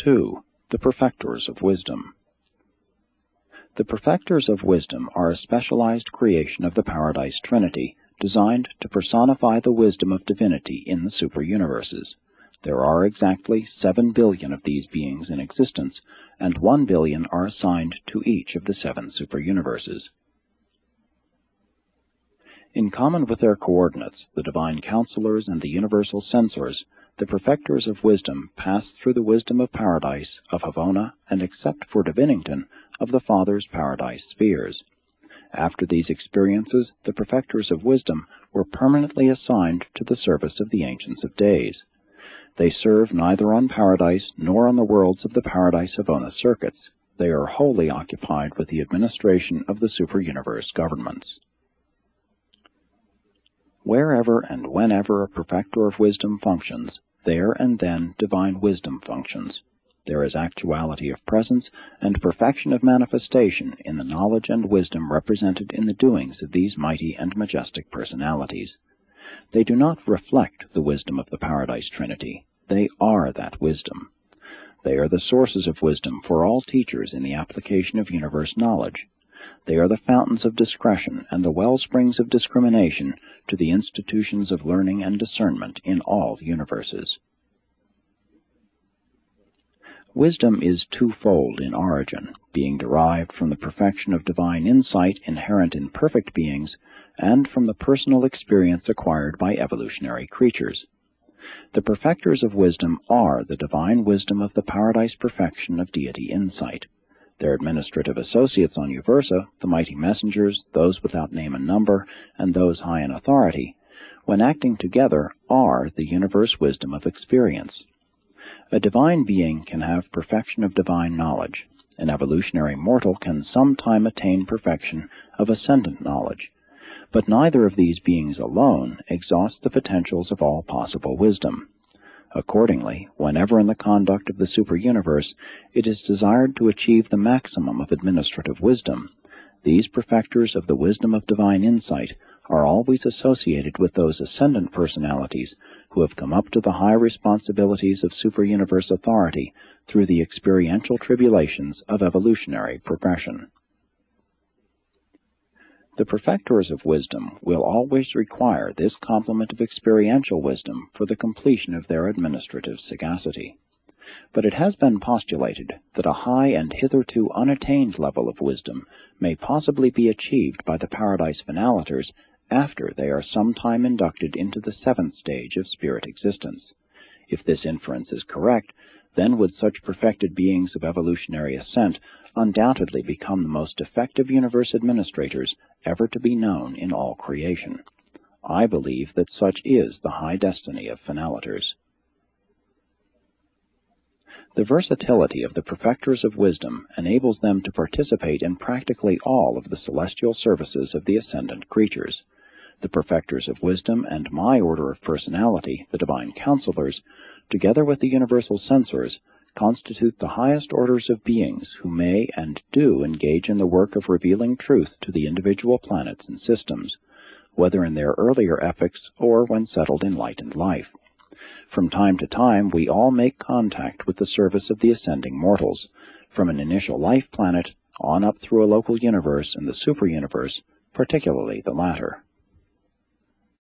2. The Perfectors of Wisdom. The Perfectors of Wisdom are a specialized creation of the Paradise Trinity, designed to personify the wisdom of divinity in the superuniverses. There are exactly 7 billion of these beings in existence, and 1 billion are assigned to each of the 7 superuniverses. In common with their coordinates, the Divine Counselors and the Universal Censors, the Perfectors of Wisdom pass through the wisdom of Paradise, of Havona, and except for Divinington, of the Father's Paradise spheres. After these experiences, the Perfectors of Wisdom were permanently assigned to the service of the Ancients of Days. They serve neither on Paradise nor on the worlds of the Paradise-Havona circuits. They are wholly occupied with the administration of the superuniverse governments. Wherever and whenever a Perfector of Wisdom functions, there and then Divine Wisdom functions. There is actuality of presence and perfection of manifestation in the knowledge and wisdom represented in the doings of these mighty and majestic personalities. They do not reflect the wisdom of the Paradise Trinity. They are that wisdom. They are the sources of wisdom for all teachers in the application of universe knowledge. They are the fountains of discretion and the wellsprings of discrimination to the institutions of learning and discernment in all universes. Wisdom is twofold in origin, being derived from the perfection of divine insight inherent in perfect beings, and from the personal experience acquired by evolutionary creatures. The Perfectors of Wisdom are the divine wisdom of the Paradise perfection of deity insight. Their administrative associates on Uversa, the mighty messengers, those without name and number, and those high in authority, when acting together, are the universe wisdom of experience. A divine being can have perfection of divine knowledge. An evolutionary mortal can sometime attain perfection of ascendant knowledge. But neither of these beings alone exhausts the potentials of all possible wisdom. Accordingly, whenever in the conduct of the superuniverse it is desired to achieve the maximum of administrative wisdom, these perfectors of the wisdom of divine insight are always associated with those ascendant personalities who have come up to the high responsibilities of superuniverse authority through the experiential tribulations of evolutionary progression. The Perfectors of Wisdom will always require this complement of experiential wisdom for the completion of their administrative sagacity. But it has been postulated that a high and hitherto unattained level of wisdom may possibly be achieved by the Paradise Venalators after they are sometime inducted into the 7th stage of spirit existence. If this inference is correct, then would such perfected beings of evolutionary ascent undoubtedly become the most effective universe administrators ever to be known in all creation. I believe that such is the high destiny of Venalators. The versatility of the Perfectors of Wisdom enables them to participate in practically all of the celestial services of the ascendant creatures. The Perfectors of Wisdom and my order of personality, the Divine Counselors, together with the Universal Censors, constitute the highest orders of beings who may and do engage in the work of revealing truth to the individual planets and systems, whether in their earlier epochs or when settled in lightened life. From time to time we all make contact with the service of the ascending mortals, from an initial life planet on up through a local universe and the superuniverse, particularly the latter.